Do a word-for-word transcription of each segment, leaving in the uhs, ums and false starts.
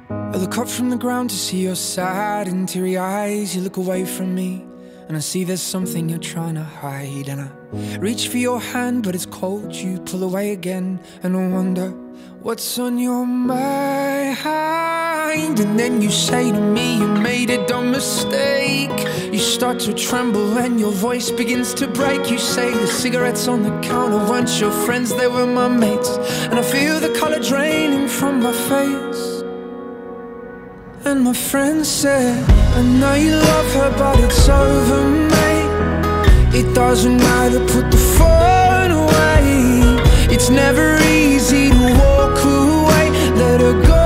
I look up from the ground to see your sad and teary eyes. You look away from me and I see there's something you're trying to hide. And I reach for your hand but it's cold, you pull away again. And I wonder what's on your mind. And then you say to me you made a dumb mistake. You start to tremble and your voice begins to break. You say the cigarettes on the counter weren't your friends, they were my mates. And I feel the color draining from my face. And my friend said, I know you love her but it's over, mate. It doesn't matter, put the phone away. It's never easy to walk away. Let her go,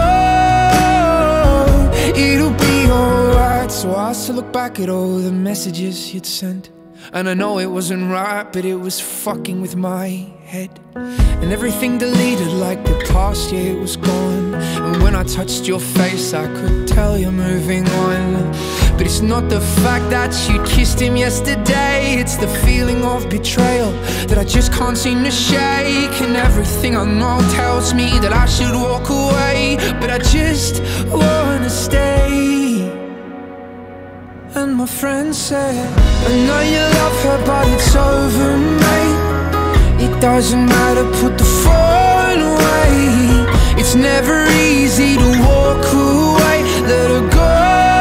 it'll be alright. So I still look back at all the messages you'd sent, and I know it wasn't right, but it was fucking with my head. And everything deleted like the past, yeah, it was gone. And when I touched your face, I could tell you're moving on. But it's not the fact that you kissed him yesterday, it's the feeling of betrayal that I just can't seem to shake. And everything I know tells me that I should walk away, but I just wanna stay. And my friend said, I know you love her but it's over, mate. It doesn't matter, put the phone away. It's never easy to walk away. Let her go,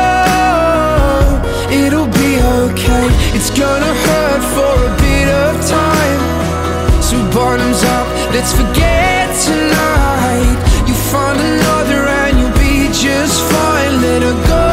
it'll be okay. It's gonna hurt for a bit of time, so bottoms up, let's forget tonight. You find another and you'll be just fine. Let her go.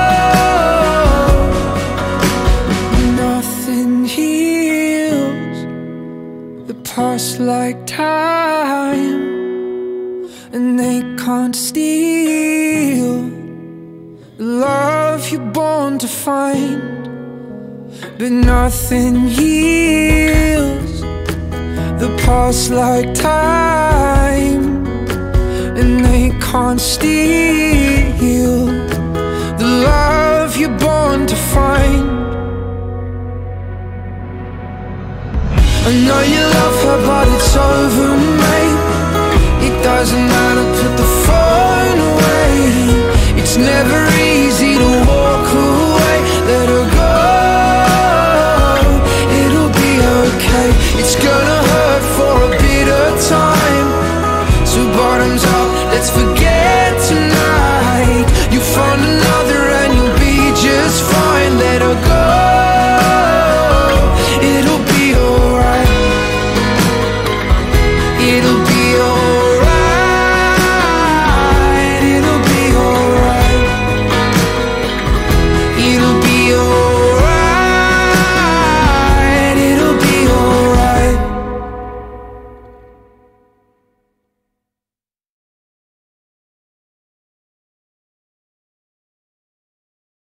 Past like time, and they can't steal the love you're born to find. But nothing heals the past like time, and they can't steal the love you're born to find. I know you love her but it's over, mate. It doesn't matter, put the phone away. It's never